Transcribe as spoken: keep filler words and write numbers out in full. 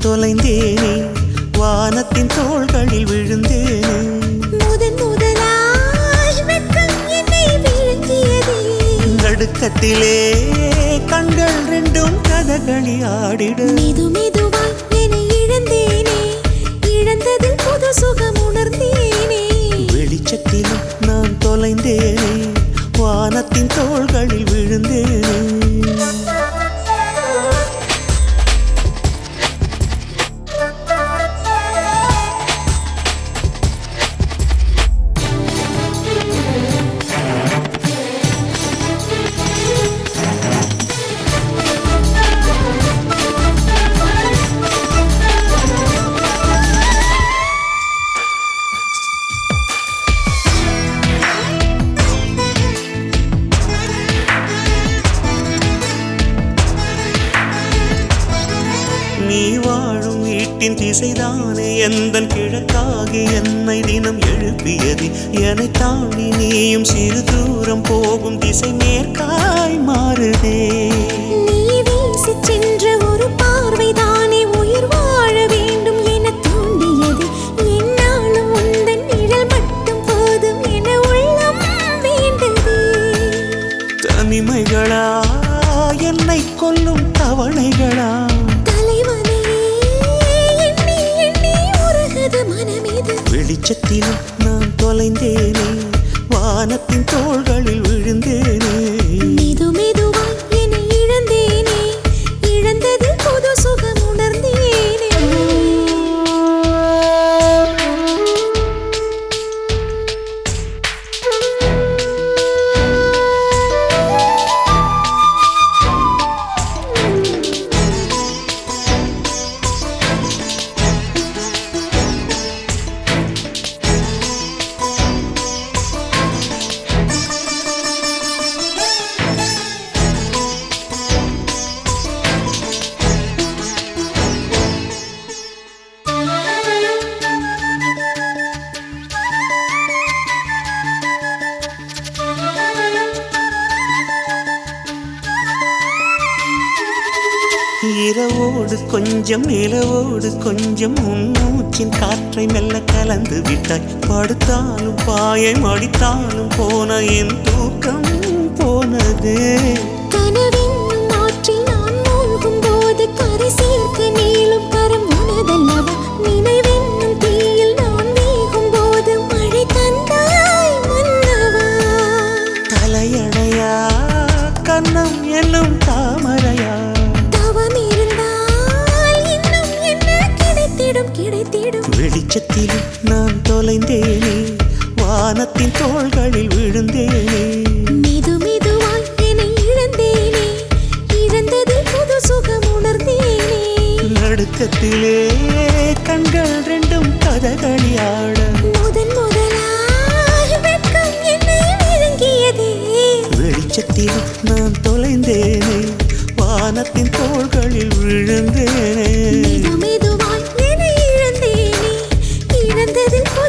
தொலைந்தேனே வானத்தின் தோள்களில் விழுந்தேனே முதன் முதலாய் வெட்கம் என்னை விழுங்கியதே நடுக்கத்திலே கண்கள் ரெண்டும் கதகளி ஆடிட மெது மெதுவாய் என்னை இழந்தேனே இழந்ததில் புது சுகம் உணர்ந்தேனே வெளிச்சத்திலும் நான் தொலைந்தேனே வானத்தின் தோள்களில் விழுந்தேனே நீ வாழும் வீட்டின் திசைதானே எந்தன் கிழக்காகி என்னை தினம் எழுப்பியது என்னை தாண்டி நீயும் சிறு தூரம் போகும் திசை மேற்காய் மாறுதே நீ வீசி சென்ற ஒரு பார்வைதானே உயிர் வாழ வேண்டும் என தூண்டியது என்னாலும் உந்தன் நிழல் மட்டும் போதும் என உள்ளம் வேண்டது தனிமைகளா என்னை கொல்லும் தவணைகளா வெளிச்சத்திலும் நான் தொலைந்தேனே வானத்தின் தோள்களில் விழுந்தேனே மெது மெதுவாய் என்னை இழந்தேனே இழந்ததில் புது சுகம் உணர்ந்தேனே இரவோடு கொஞ்சம் நிலவோடு கொஞ்சம் உன்னூச்சின் காற்றை மெல்ல கலந்து விட்டாய் படுத்தாலும் பாயை மடித்தாலும் போன என் தூக்கம் போனது கனவென்னும் ஆற்றில் நான் மூழ்கும் போது கரை சேர்க்க நீளும் கரம் உனதல்லவா நினைவென்னும் தீயில் நான் வேகும் போது மழை தந்தாய் மன்னவா தலையணையா கன்னம் என்னும் தாமரையா வெளிச்சத்திலும் நான் தொலைந்தேனே வானத்தின் தோள்களில் விழுந்தேனே மெது மெதுவாய் என்னை இழந்தேனே இழந்ததில் புது சுகம் உணர்ந்தேனே நடுக்கத்திலே கண்கள் ரெண்டும் கதகளி ஆட முதன் முதலாய் வெட்கம் என்னை விழுங்கியதே வெளிச்சத்திலும் நான் தொலைந்தேனே வானத்தின் தோள்களில் விழுந்தேனே மெது மெதுவாய் என்னை இழந்தேனே இழந்ததில்